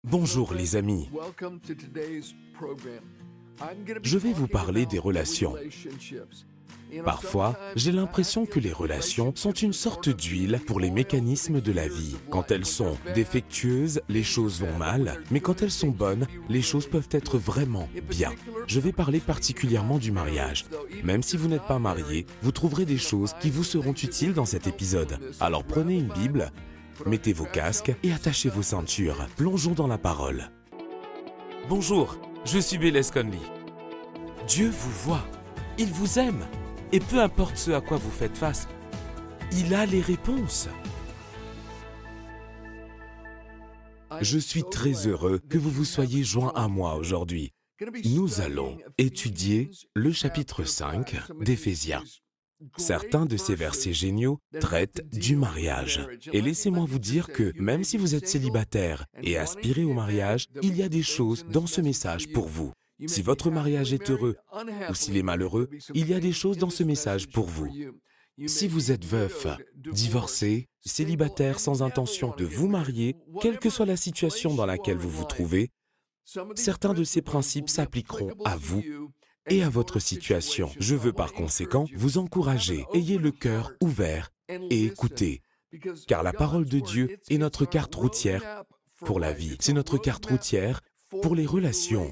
Bonjour les amis, je vais vous parler des relations. Parfois, j'ai l'impression que les relations sont une sorte d'huile pour les mécanismes de la vie. Quand elles sont défectueuses, les choses vont mal, mais quand elles sont bonnes, les choses peuvent être vraiment bien. Je vais parler particulièrement du mariage. Même si vous n'êtes pas marié, vous trouverez des choses qui vous seront utiles dans cet épisode. Alors prenez une Bible, mettez vos casques et attachez vos ceintures. Plongeons dans la parole. Bonjour, je suis Bélez Conley. Dieu vous voit, il vous aime. Et peu importe ce à quoi vous faites face, il a les réponses. Je suis très heureux que vous vous soyez joints à moi aujourd'hui. Nous allons étudier le chapitre 5 d'Éphésiens. Certains de ces versets géniaux traitent du mariage. Et laissez-moi vous dire que même si vous êtes célibataire et aspirez au mariage, il y a des choses dans ce message pour vous. Si votre mariage est heureux ou s'il est malheureux, il y a des choses dans ce message pour vous. Si vous êtes veuf, divorcé, célibataire sans intention de vous marier, quelle que soit la situation dans laquelle vous vous trouvez, certains de ces principes s'appliqueront à vous et à votre situation. Je veux par conséquent vous encourager, ayez le cœur ouvert et écoutez, car la parole de Dieu est notre carte routière pour la vie. C'est notre carte routière pour les relations.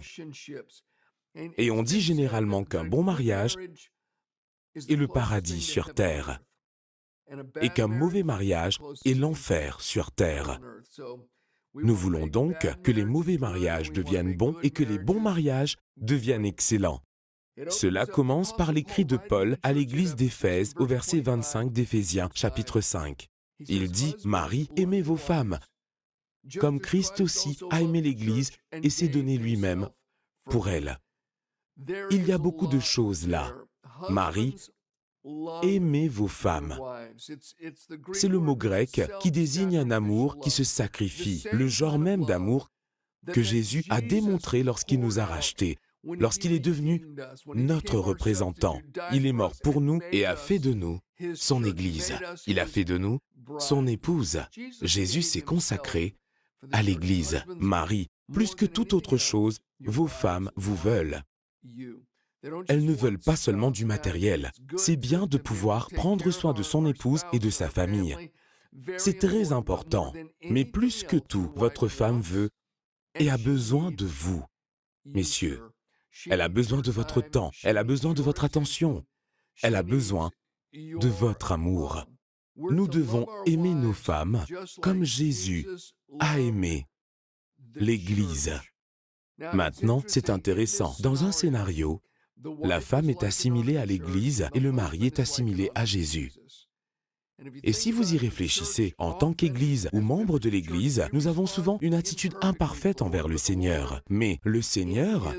Et on dit généralement qu'un bon mariage est le paradis sur terre et qu'un mauvais mariage est l'enfer sur terre. Nous voulons donc que les mauvais mariages deviennent bons et que les bons mariages deviennent excellents. Cela commence par l'écrit de Paul à l'église d'Éphèse au verset 25 d'Éphésiens, chapitre 5. Il dit « Maris, aimez vos femmes, comme Christ aussi a aimé l'Église et s'est donné lui-même pour elle. » Il y a beaucoup de choses là. Maris, aimez vos femmes. C'est le mot grec qui désigne un amour qui se sacrifie, le genre même d'amour que Jésus a démontré lorsqu'il nous a rachetés, lorsqu'il est devenu notre représentant. Il est mort pour nous et a fait de nous son Église. Il a fait de nous son épouse. Jésus s'est consacré à l'Église. Marie, plus que toute autre chose, vos femmes vous veulent. Elles ne veulent pas seulement du matériel. C'est bien de pouvoir prendre soin de son épouse et de sa famille. C'est très important. Mais plus que tout, votre femme veut et a besoin de vous. Messieurs, elle a besoin de votre temps. Elle a besoin de votre attention. Elle a besoin de votre amour. Nous devons aimer nos femmes comme Jésus a aimé l'Église. Maintenant, c'est intéressant. Dans un scénario, la femme est assimilée à l'Église et le mari est assimilé à Jésus. Et si vous y réfléchissez, en tant qu'Église ou membre de l'Église, nous avons souvent une attitude imparfaite envers le Seigneur. Mais le Seigneur,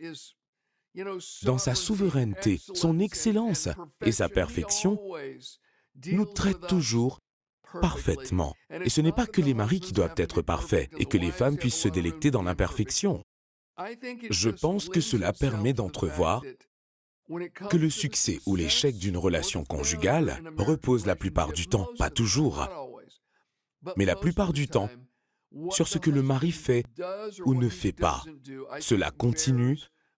dans sa souveraineté, son excellence et sa perfection, nous traite toujours parfaitement. Et ce n'est pas que les maris qui doivent être parfaits et que les femmes puissent se délecter dans l'imperfection. Je pense que cela permet d'entrevoir que le succès ou l'échec d'une relation conjugale repose la plupart du temps, pas toujours, mais la plupart du temps, sur ce que le mari fait ou ne fait pas. Cela continue.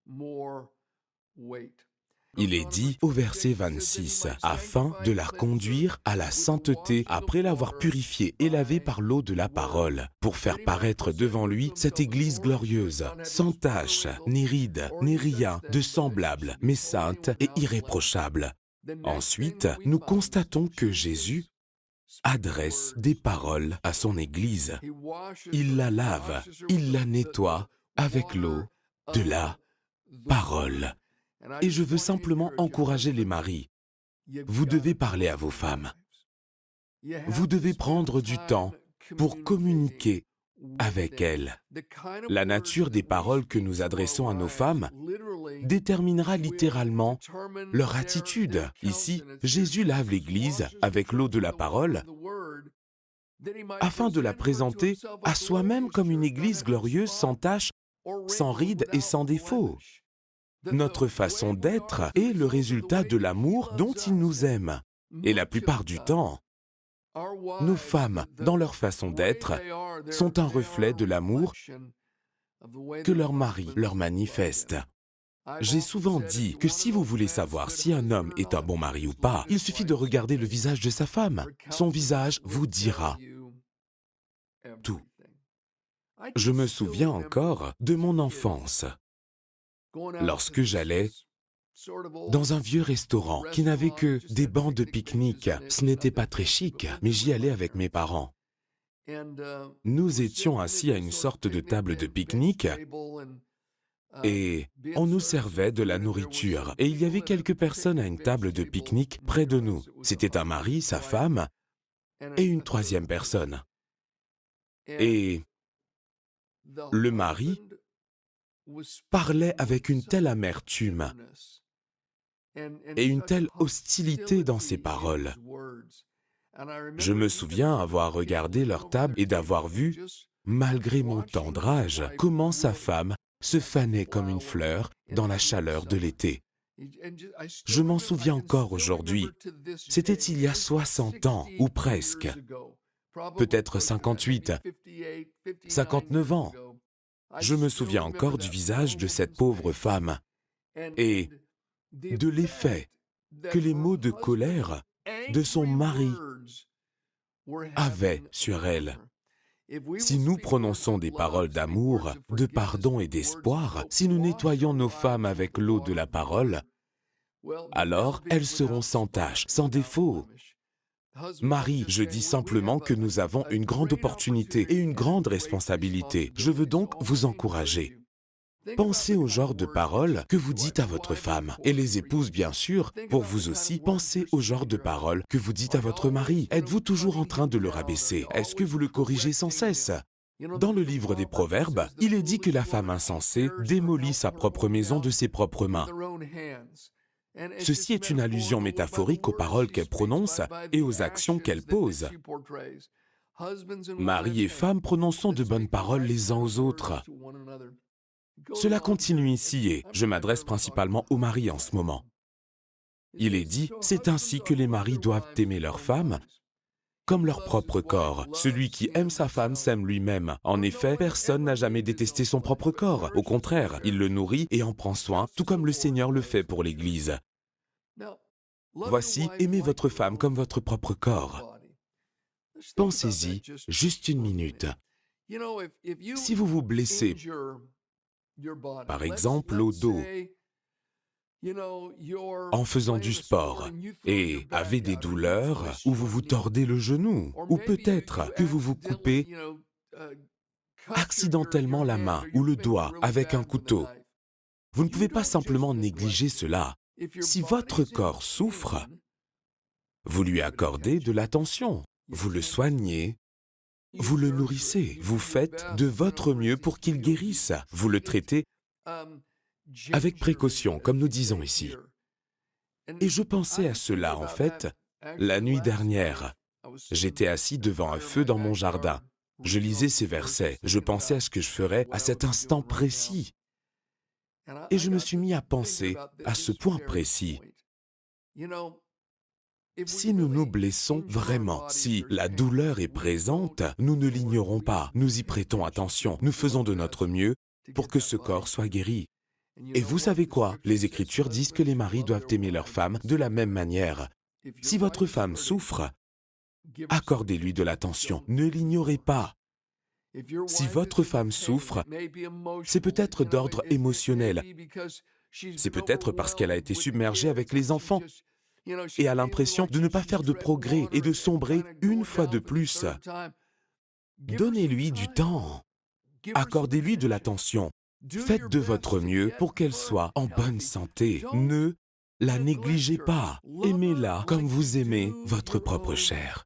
Il est dit au verset 26, « Afin de la conduire à la sainteté après l'avoir purifiée et lavée par l'eau de la parole, pour faire paraître devant lui cette Église glorieuse, sans tache, ni ride, ni rien de semblable, mais sainte et irréprochable. » Ensuite, nous constatons que Jésus adresse des paroles à son Église. Il la lave, il la nettoie avec l'eau de la parole. Et je veux simplement encourager les maris. Vous devez parler à vos femmes. Vous devez prendre du temps pour communiquer avec elles. La nature des paroles que nous adressons à nos femmes déterminera littéralement leur attitude. Ici, Jésus lave l'Église avec l'eau de la parole afin de la présenter à soi-même comme une Église glorieuse, sans tache, sans ride et sans défaut. Notre façon d'être est le résultat de l'amour dont il nous aime. Et la plupart du temps, Nos femmes, dans leur façon d'être, sont un reflet de l'amour que leur mari leur manifeste. J'ai souvent dit que si vous voulez savoir si un homme est un bon mari ou pas, il suffit de regarder le visage de sa femme. Son visage vous dira tout. Je me souviens encore de mon enfance, lorsque j'allais dans un vieux restaurant qui n'avait que des bancs de pique-nique. Ce n'était pas très chic, mais j'y allais avec mes parents. Nous étions assis à une sorte de table de pique-nique et on nous servait de la nourriture. Et il y avait quelques personnes à une table de pique-nique près de nous. C'était un mari, sa femme et une troisième personne. Et le mari parlait avec une telle amertume et une telle hostilité dans ses paroles. Je me souviens avoir regardé leur table et d'avoir vu, malgré mon tendre âge, comment sa femme se fanait comme une fleur dans la chaleur de l'été. Je m'en souviens encore aujourd'hui. C'était il y a 60 ans, ou presque. Peut-être 58, 59 ans. Je me souviens encore du visage de cette pauvre femme et de l'effet que les mots de colère de son mari avaient sur elle. Si nous prononçons des paroles d'amour, de pardon et d'espoir, si nous nettoyons nos femmes avec l'eau de la parole, alors elles seront sans tache, sans défaut. Marie, je dis simplement que nous avons une grande opportunité et une grande responsabilité. Je veux donc vous encourager. Pensez au genre de paroles que vous dites à votre femme. Et les épouses, bien sûr, pour vous aussi, pensez au genre de paroles que vous dites à votre mari. Êtes-vous toujours en train de le rabaisser? Est-ce que vous le corrigez sans cesse? Dans le livre des Proverbes, il est dit que la femme insensée démolit sa propre maison de ses propres mains. Ceci est une allusion métaphorique aux paroles qu'elle prononce et aux actions qu'elle pose. Mari et femme, prononçons de bonnes paroles les uns aux autres. Cela continue ici et je m'adresse principalement aux maris en ce moment. Il est dit, c'est ainsi que les maris doivent aimer leur femme comme leur propre corps. Celui qui aime sa femme s'aime lui-même. En effet, personne n'a jamais détesté son propre corps. Au contraire, il le nourrit et en prend soin, tout comme le Seigneur le fait pour l'Église. Voici, aimez votre femme comme votre propre corps. Pensez-y juste une minute. Si vous vous blessez, par exemple au dos, en faisant du sport, et avez des douleurs, ou vous vous tordez le genou, ou peut-être que vous vous coupez accidentellement la main ou le doigt avec un couteau, vous ne pouvez pas simplement négliger cela. Si votre corps souffre, vous lui accordez de l'attention, vous le soignez, vous le nourrissez, vous faites de votre mieux pour qu'il guérisse, vous le traitez avec précaution, comme nous disons ici. Et je pensais à cela, en fait, la nuit dernière. J'étais assis devant un feu dans mon jardin. Je lisais ces versets. Je pensais à ce que je ferais à cet instant précis. Et je me suis mis à penser à ce point précis. Si nous nous blessons vraiment, si la douleur est présente, nous ne l'ignorons pas, nous y prêtons attention, nous faisons de notre mieux pour que ce corps soit guéri. Et vous savez quoi? Les Écritures disent que les maris doivent aimer leur femme de la même manière. Si votre femme souffre, accordez-lui de l'attention, ne l'ignorez pas. Si votre femme souffre, c'est peut-être d'ordre émotionnel, c'est peut-être parce qu'elle a été submergée avec les enfants et a l'impression de ne pas faire de progrès et de sombrer une fois de plus. Donnez-lui du temps, accordez-lui de l'attention. Faites de votre mieux pour qu'elle soit en bonne santé. Ne la négligez pas. Aimez-la comme vous aimez votre propre chair.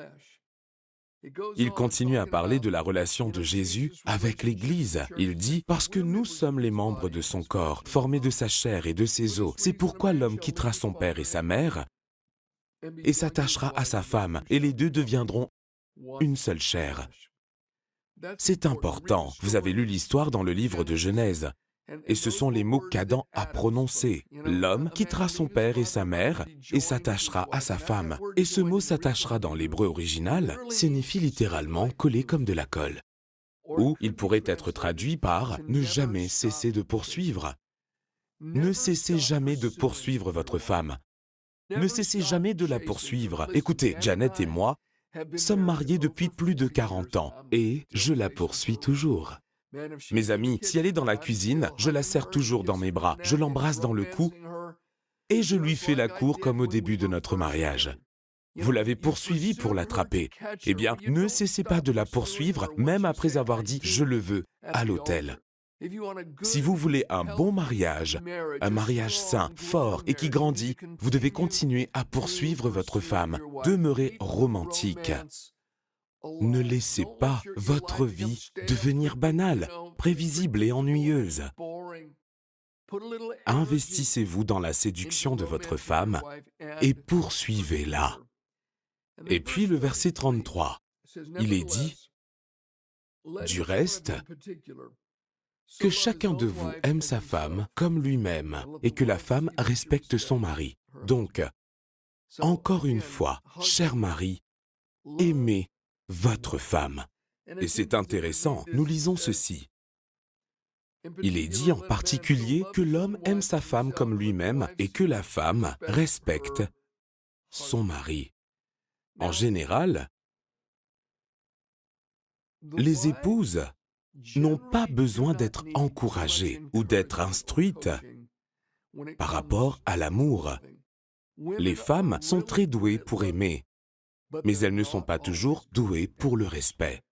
Il continue à parler de la relation de Jésus avec l'Église. Il dit « Parce que nous sommes les membres de son corps, formés de sa chair et de ses os. C'est pourquoi l'homme quittera son père et sa mère et s'attachera à sa femme, et les deux deviendront une seule chair. » C'est important. Vous avez lu l'histoire dans le livre de Genèse. Et ce sont les mots qu'Adam a prononcés. L'homme quittera son père et sa mère et s'attachera à sa femme. Et ce mot s'attachera dans l'hébreu original signifie littéralement coller comme de la colle. Ou il pourrait être traduit par ne jamais cesser de poursuivre. Ne cessez jamais de poursuivre votre femme. Ne cessez jamais de la poursuivre. Écoutez, Janet et moi sommes mariés depuis plus de 40 ans et je la poursuis toujours. Mes amis, si elle est dans la cuisine, je la serre toujours dans mes bras, je l'embrasse dans le cou et je lui fais la cour comme au début de notre mariage. Vous l'avez poursuivie pour l'attraper. Eh bien, ne cessez pas de la poursuivre, même après avoir dit « je le veux » à l'autel. Si vous voulez un bon mariage, un mariage sain, fort et qui grandit, vous devez continuer à poursuivre votre femme. Demeurez romantique. Ne laissez pas votre vie devenir banale, prévisible et ennuyeuse. Investissez-vous dans la séduction de votre femme et poursuivez-la. Et puis le verset 33, il est dit, « Du reste, que chacun de vous aime sa femme comme lui-même et que la femme respecte son mari. Donc, encore une fois, cher mari, aimez votre femme. » Et c'est intéressant, nous lisons ceci. Il est dit en particulier que l'homme aime sa femme comme lui-même et que la femme respecte son mari. En général, les épouses n'ont pas besoin d'être encouragées ou d'être instruites par rapport à l'amour. Les femmes sont très douées pour aimer, mais elles ne sont pas toujours douées pour le respect.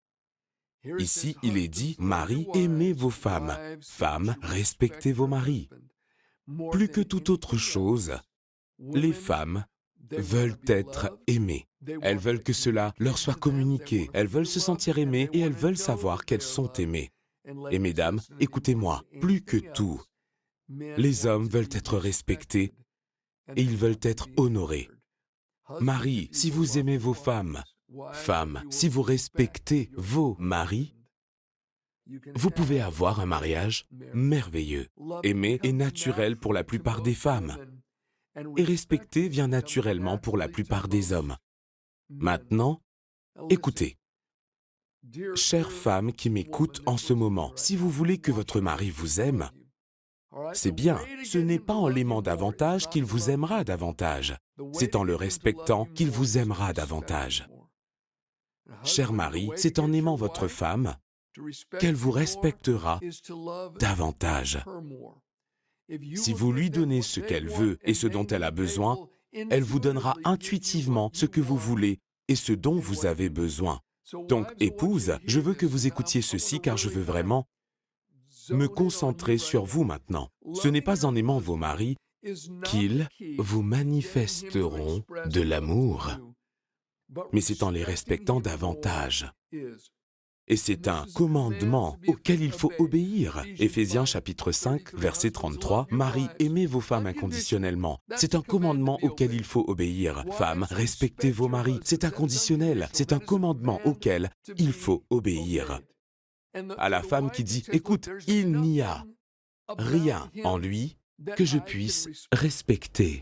Ici, il est dit, « Maris, aimez vos femmes. Femmes, respectez vos maris. » Plus que toute autre chose, les femmes veulent être aimées. Elles veulent que cela leur soit communiqué. Elles veulent se sentir aimées et elles veulent savoir qu'elles sont aimées. Et mesdames, écoutez-moi, plus que tout, les hommes veulent être respectés et ils veulent être honorés. Maris, si vous aimez vos femmes, femmes, si vous respectez vos maris, vous pouvez avoir un mariage merveilleux. Aimer est naturel pour la plupart des femmes. Et respecter vient naturellement pour la plupart des hommes. Maintenant, écoutez. Chères femmes qui m'écoutent en ce moment, si vous voulez que votre mari vous aime, c'est bien, ce n'est pas en l'aimant davantage qu'il vous aimera davantage. C'est en le respectant qu'il vous aimera davantage. Cher mari, c'est en aimant votre femme qu'elle vous respectera davantage. Si vous lui donnez ce qu'elle veut et ce dont elle a besoin, elle vous donnera intuitivement ce que vous voulez et ce dont vous avez besoin. Donc, épouse, je veux que vous écoutiez ceci car je veux vraiment me concentrer sur vous maintenant. Ce n'est pas en aimant vos maris qu'ils vous manifesteront de l'amour, mais c'est en les respectant davantage. Et c'est un commandement auquel il faut obéir. Éphésiens chapitre 5, verset 33, « Maris, aimez vos femmes inconditionnellement. » C'est un commandement auquel il faut obéir. Femmes, respectez vos maris. C'est inconditionnel. C'est un commandement auquel il faut obéir. À la femme qui dit, « Écoute, il n'y a rien en lui que je puisse respecter. »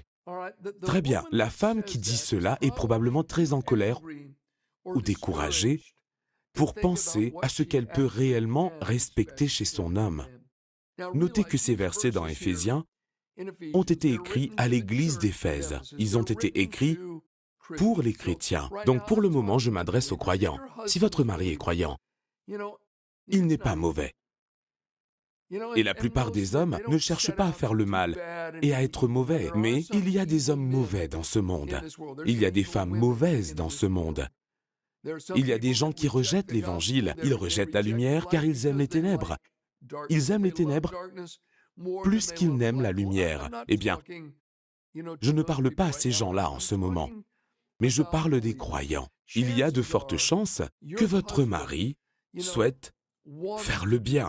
Très bien, la femme qui dit cela est probablement très en colère ou découragée pour penser à ce qu'elle peut réellement respecter chez son homme. Notez que ces versets dans Éphésiens ont été écrits à l'église d'Éphèse. Ils ont été écrits pour les chrétiens. Donc pour le moment, je m'adresse aux croyants. Si votre mari est croyant, il n'est pas mauvais. Et la plupart des hommes ne cherchent pas à faire le mal et à être mauvais. Mais il y a des hommes mauvais dans ce monde. Il y a des femmes mauvaises dans ce monde. Il y a des gens qui rejettent l'Évangile. Ils rejettent la lumière car ils aiment les ténèbres. Ils aiment les ténèbres plus qu'ils n'aiment la lumière. Eh bien, je ne parle pas à ces gens-là en ce moment, mais je parle des croyants. Il y a de fortes chances que votre mari souhaite faire le bien.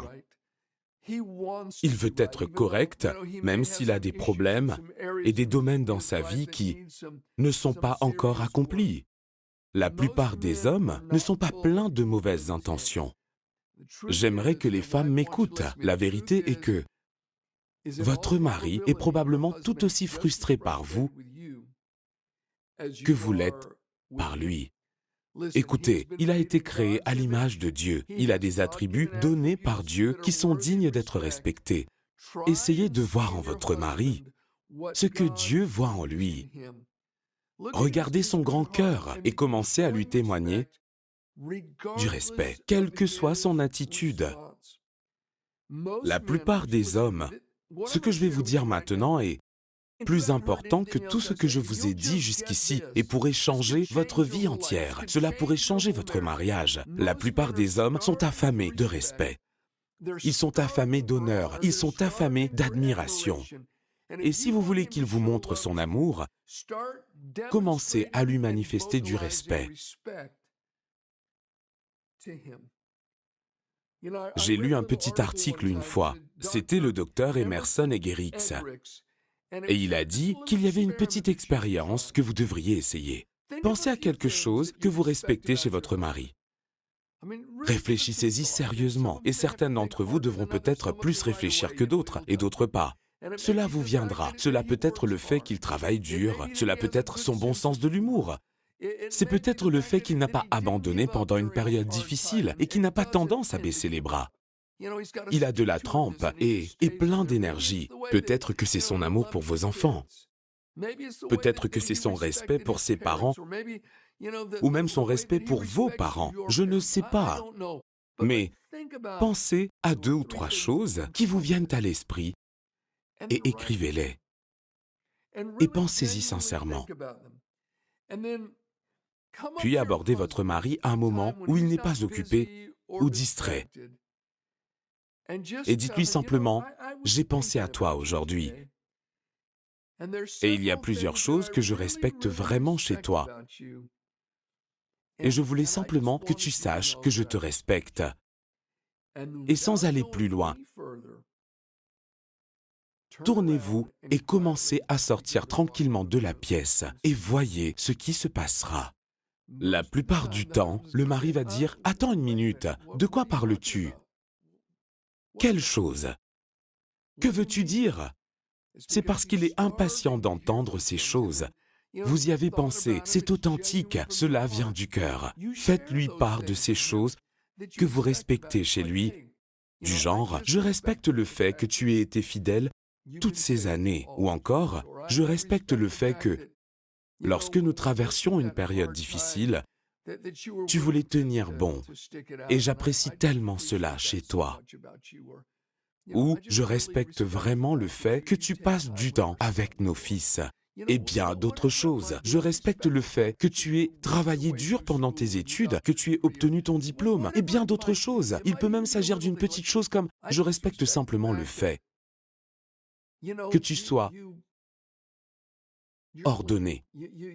Il veut être correct, même s'il a des problèmes et des domaines dans sa vie qui ne sont pas encore accomplis. La plupart des hommes ne sont pas pleins de mauvaises intentions. J'aimerais que les femmes m'écoutent. La vérité est que votre mari est probablement tout aussi frustré par vous que vous l'êtes par lui. Écoutez, il a été créé à l'image de Dieu. Il a des attributs donnés par Dieu qui sont dignes d'être respectés. Essayez de voir en votre mari ce que Dieu voit en lui. Regardez son grand cœur et commencez à lui témoigner du respect, quelle que soit son attitude. La plupart des hommes, ce que je vais vous dire maintenant est plus important que tout ce que je vous ai dit jusqu'ici et pourrait changer votre vie entière. Cela pourrait changer votre mariage. La plupart des hommes sont affamés de respect. Ils sont affamés d'honneur. Ils sont affamés d'admiration. Et si vous voulez qu'il vous montre son amour, commencez à lui manifester du respect. J'ai lu un petit article une fois. C'était le docteur Emerson Eggerichs. Et il a dit qu'il y avait une petite expérience que vous devriez essayer. Pensez à quelque chose que vous respectez chez votre mari. Réfléchissez-y sérieusement, et certains d'entre vous devront peut-être plus réfléchir que d'autres, et d'autres pas. Cela vous viendra. Cela peut être le fait qu'il travaille dur, cela peut être son bon sens de l'humour. C'est peut-être le fait qu'il n'a pas abandonné pendant une période difficile et qu'il n'a pas tendance à baisser les bras. Il a de la trempe et plein d'énergie. Peut-être que c'est son amour pour vos enfants. Peut-être que c'est son respect pour ses parents ou même son respect pour vos parents. Je ne sais pas. Mais pensez à 2 ou 3 choses qui vous viennent à l'esprit et écrivez-les. Et pensez-y sincèrement. Puis abordez votre mari à un moment où il n'est pas occupé ou distrait. Et dites-lui simplement, « J'ai pensé à toi aujourd'hui. Et il y a plusieurs choses que je respecte vraiment chez toi. Et je voulais simplement que tu saches que je te respecte. » Et sans aller plus loin, tournez-vous et commencez à sortir tranquillement de la pièce et voyez ce qui se passera. La plupart du temps, le mari va dire « Attends une minute, de quoi parles-tu ? Quelle chose ? Que veux-tu dire ?» C'est parce qu'il est impatient d'entendre ces choses. Vous y avez pensé, c'est authentique, cela vient du cœur. Faites-lui part de ces choses que vous respectez chez lui, du genre « Je respecte le fait que tu aies été fidèle toutes ces années » ou encore « Je respecte le fait que, lorsque nous traversions une période difficile, tu voulais tenir bon et j'apprécie tellement cela chez toi. » Ou « Je respecte vraiment le fait que tu passes du temps avec nos fils. » Et bien d'autres choses. Je respecte le fait que tu aies travaillé dur pendant tes études, que tu aies obtenu ton diplôme, et bien d'autres choses. Il peut même s'agir d'une petite chose comme « Je respecte simplement le fait que tu sois ordonné. »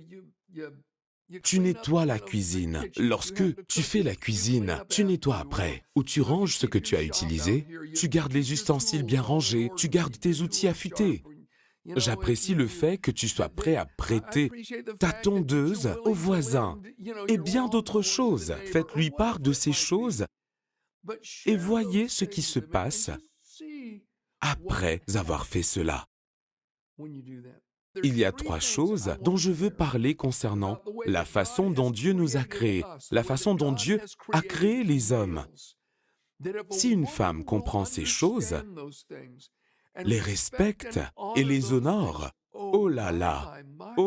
Tu nettoies la cuisine. Lorsque tu fais la cuisine, tu nettoies après. Ou tu ranges ce que tu as utilisé, tu gardes les ustensiles bien rangés, tu gardes tes outils affûtés. J'apprécie le fait que tu sois prêt à prêter ta tondeuse au voisin et bien d'autres choses. Faites-lui part de ces choses et voyez ce qui se passe après avoir fait cela. Il y a 3 choses dont je veux parler concernant la façon dont Dieu nous a créés, la façon dont Dieu a créé les hommes. Si une femme comprend ces choses, les respecte et les honore, oh là là,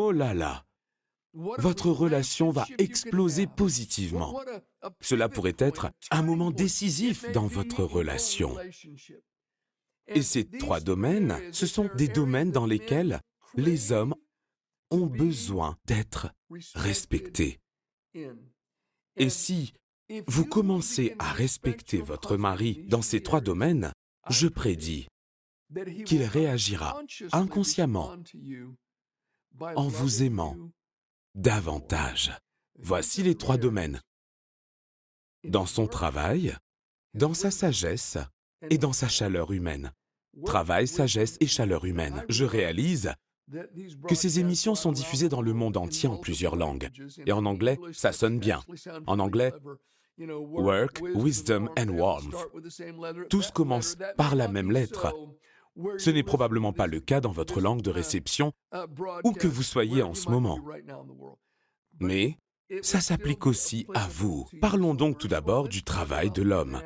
votre relation va exploser positivement. Cela pourrait être un moment décisif dans votre relation. Et ces 3 domaines, ce sont des domaines dans lesquels les hommes ont besoin d'être respectés. Et si vous commencez à respecter votre mari dans ces 3 domaines, je prédis qu'il réagira inconsciemment en vous aimant davantage. Voici les 3 domaines. Dans son travail, dans sa sagesse et dans sa chaleur humaine. Travail, sagesse et chaleur humaine. Je réalise que ces émissions sont diffusées dans le monde entier en plusieurs langues. Et en anglais, ça sonne bien. En anglais, Work, wisdom and warmth. Tous commencent par la même lettre. Ce n'est probablement pas le cas dans votre langue de réception, où que vous soyez en ce moment. Mais ça s'applique aussi à vous. Parlons donc tout d'abord du travail de l'homme.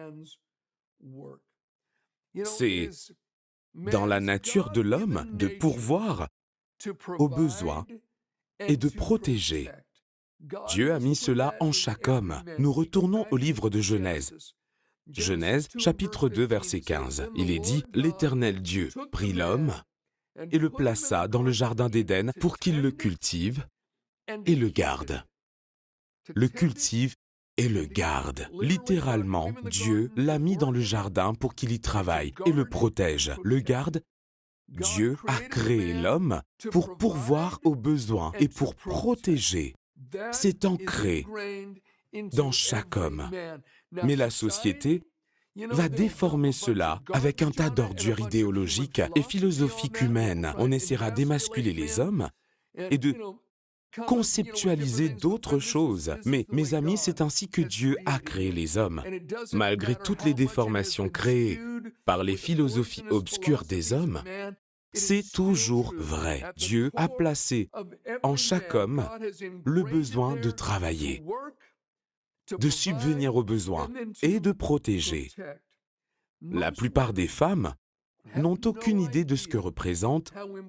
C'est dans la nature de l'homme de pourvoir aux besoins et de protéger. Dieu a mis cela en chaque homme. Nous retournons au livre de Genèse. Genèse, chapitre 2, verset 15. Il est dit, « L'Éternel Dieu prit l'homme et le plaça dans le jardin d'Éden pour qu'il le cultive et le garde. » Le cultive et le garde. Littéralement, Dieu l'a mis dans le jardin pour qu'il y travaille et le protège. Le garde, Dieu a créé l'homme pour pourvoir aux besoins et pour protéger. C'est ancré dans chaque homme. Mais la société va déformer cela avec un tas d'ordures idéologiques et philosophiques humaines. On essaiera d'émasculer les hommes et de conceptualiser d'autres choses. Mais, mes amis, c'est ainsi que Dieu a créé les hommes. Malgré toutes les déformations créées par les philosophies obscures des hommes, c'est toujours vrai. Dieu a placé en chaque homme le besoin de travailler, de subvenir aux besoins et de protéger. La plupart des femmes n'ont aucune idée de ce que représente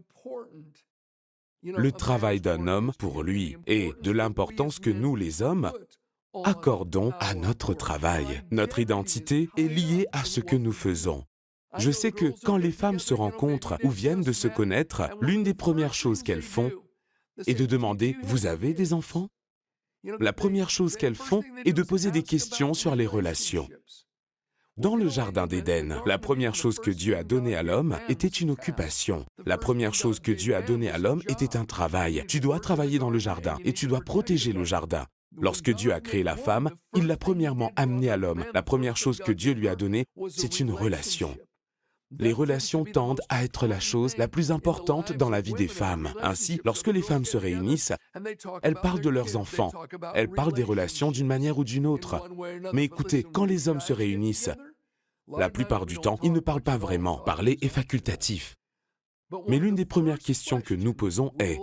le travail d'un homme pour lui et de l'importance que nous, les hommes, accordons à notre travail. Notre identité est liée à ce que nous faisons. Je sais que quand les femmes se rencontrent ou viennent de se connaître, l'une des premières choses qu'elles font est de demander « Vous avez des enfants ?» La première chose qu'elles font est de poser des questions sur les relations. Dans le jardin d'Éden, la première chose que Dieu a donnée à l'homme était une occupation. La première chose que Dieu a donnée à l'homme était un travail. Tu dois travailler dans le jardin et tu dois protéger le jardin. Lorsque Dieu a créé la femme, il l'a premièrement amenée à l'homme. La première chose que Dieu lui a donnée, c'est une relation. Les relations tendent à être la chose la plus importante dans la vie des femmes. Ainsi, lorsque les femmes se réunissent, elles parlent de leurs enfants, elles parlent des relations d'une manière ou d'une autre. Mais écoutez, quand les hommes se réunissent, la plupart du temps, ils ne parlent pas vraiment. Parler est facultatif. Mais l'une des premières questions que nous posons est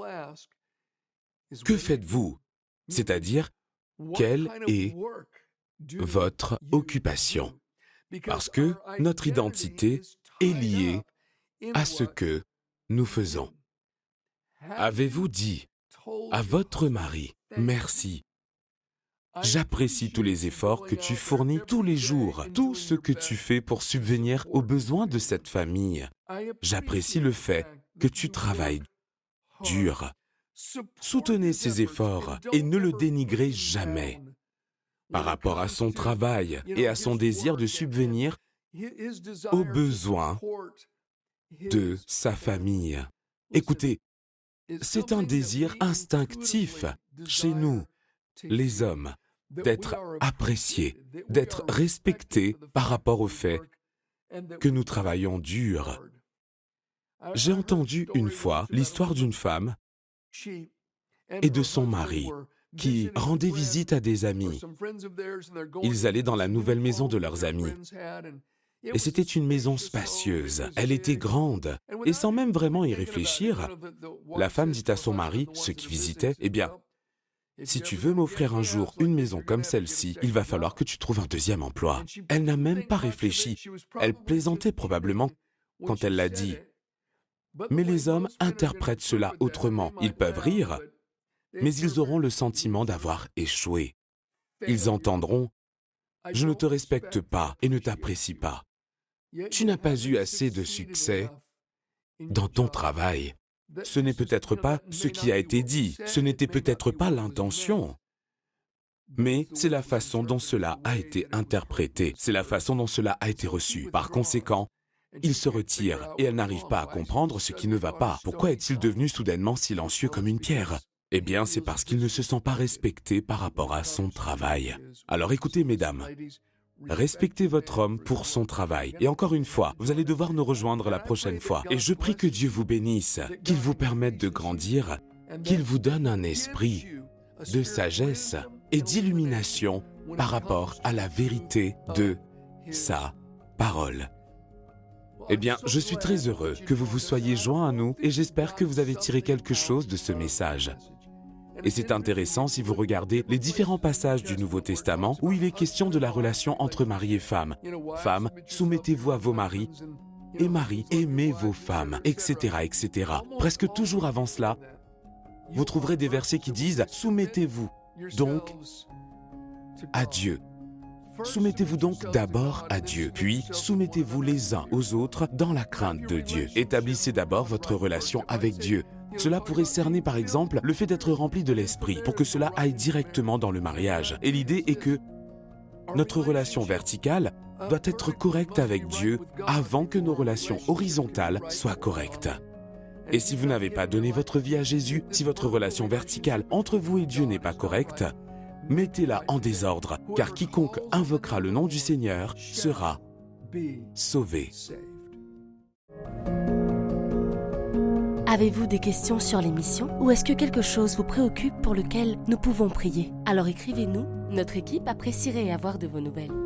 « Que faites-vous » C'est-à-dire, quelle est votre occupation? Parce que notre identité est liée à ce que nous faisons. Avez-vous dit à votre mari « Merci, j'apprécie tous les efforts que tu fournis tous les jours, tout ce que tu fais pour subvenir aux besoins de cette famille. J'apprécie le fait que tu travailles dur. Soutenez ses efforts et ne le dénigrez jamais. » Par rapport à son travail et à son désir de subvenir aux besoins de sa famille. Écoutez, c'est un désir instinctif chez nous, les hommes, d'être appréciés, d'être respectés par rapport au fait que nous travaillons dur. J'ai entendu une fois l'histoire d'une femme et de son mari qui rendaient visite à des amis. Ils allaient dans la nouvelle maison de leurs amis. Et c'était une maison spacieuse. Elle était grande. Et sans même vraiment y réfléchir, la femme dit à son mari, ceux qui visitaient, « Eh bien, si tu veux m'offrir un jour une maison comme celle-ci, il va falloir que tu trouves un deuxième emploi. » Elle n'a même pas réfléchi. Elle plaisantait probablement quand elle l'a dit. Mais les hommes interprètent cela autrement. Ils peuvent rire, mais ils auront le sentiment d'avoir échoué. Ils entendront « Je ne te respecte pas et ne t'apprécie pas. Tu n'as pas eu assez de succès dans ton travail. Ce n'est peut-être pas ce qui a été dit, ce n'était peut-être pas l'intention. Mais c'est la façon dont cela a été interprété, c'est la façon dont cela a été reçu. Par conséquent, il se retire et elle n'arrive pas à comprendre ce qui ne va pas. Pourquoi est-il devenu soudainement silencieux comme une pierre ? Eh bien, c'est parce qu'il ne se sent pas respecté par rapport à son travail. Alors écoutez, mesdames, respectez votre homme pour son travail. Et encore une fois, vous allez devoir nous rejoindre la prochaine fois. Et je prie que Dieu vous bénisse, qu'il vous permette de grandir, qu'il vous donne un esprit de sagesse et d'illumination par rapport à la vérité de sa parole. Eh bien, je suis très heureux que vous vous soyez joints à nous et j'espère que vous avez tiré quelque chose de ce message. Et c'est intéressant si vous regardez les différents passages du Nouveau Testament où il est question de la relation entre mari et femme. Femmes, soumettez-vous à vos maris, et maris, aimez vos femmes, etc., etc. Presque toujours avant cela, vous trouverez des versets qui disent « Soumettez-vous donc à Dieu ». Soumettez-vous donc d'abord à Dieu, puis soumettez-vous les uns aux autres dans la crainte de Dieu. Établissez d'abord votre relation avec Dieu. Cela pourrait cerner par exemple le fait d'être rempli de l'esprit pour que cela aille directement dans le mariage. Et l'idée est que notre relation verticale doit être correcte avec Dieu avant que nos relations horizontales soient correctes. Et si vous n'avez pas donné votre vie à Jésus, si votre relation verticale entre vous et Dieu n'est pas correcte, mettez-la en désordre, car quiconque invoquera le nom du Seigneur sera sauvé. Avez-vous des questions sur l'émission ou est-ce que quelque chose vous préoccupe pour lequel nous pouvons prier? Alors écrivez-nous, notre équipe apprécierait avoir de vos nouvelles.